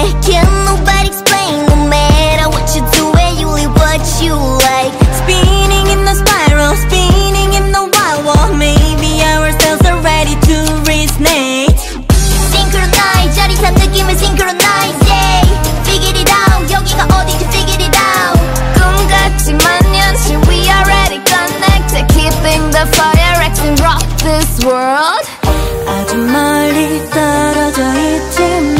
Can nobody explain? No matter what you do, and you live what you like. Spinning in the spiral, spinning in the wild world. Maybe ourselves are ready to resonate. Synchronize, 짜릿한 느낌을 synchronize, yeah. Figure it out, 여기가 어딘지 figure it out. 꿈 같지만 현실, we already connected. Keeping the fire, and rock this world. 아주 멀리 떨어져 있지만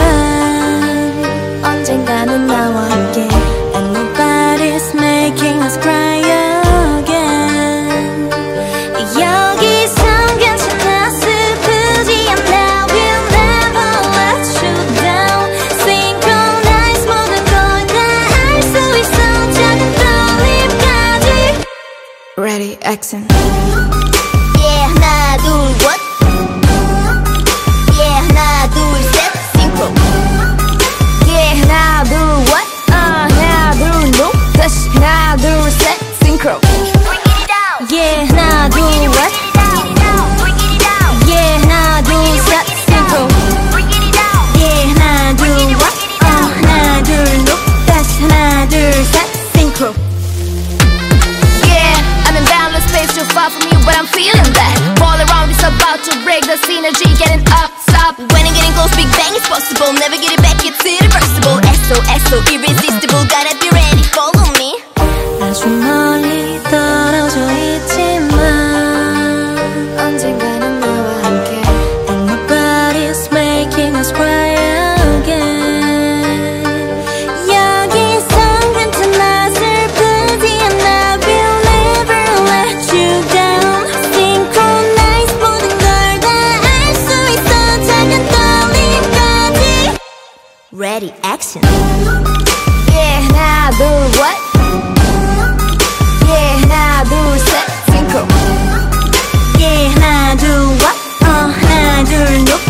언젠가는 나와 함께. And nobody's making us cry again. 여기선 괜찮아, 슬프지 않아. We'll never let you down. Synchronize, 모든 걸 다 알 수 있어. 작은 떨림까지. Ready, action. Yeah, 하나, 둘, what? Yeah, 하나, 둘, 셋, synchro. Yeah, 하나, 둘, what? 하나, 둘, no. 다시 하나, 둘, 셋, synchro. Yeah, 하나, 둘, what? Yeah, 하나, 둘, 셋, synchro. Yeah, 하나, 둘, what? 하나, 둘, no. 다시 하나, 둘, 셋, synchro. Yeah, I'm in boundless space, too far from you, but I'm feeling that. All around is about to break the synergy, getting up, stop. When I'm getting close, big bang is possible. Never get it back, it's irreversible. SO, irresistible, gotta be ready, follow me. 아주 멀리 떨어져 있지만 언젠가는 나와 함께. And nobody's making us cry again. 여기선 괜찮아, 슬프지 않아. We'll never let you down. Synchronize, 모든 걸 다 알 수 있어. 작은 떨림까지. Ready, action. Yeah, 하나, 둘, what? Yeah, 하나, 둘, 셋, synchro. Yeah, 하나, 둘, what? 하나, 둘, no.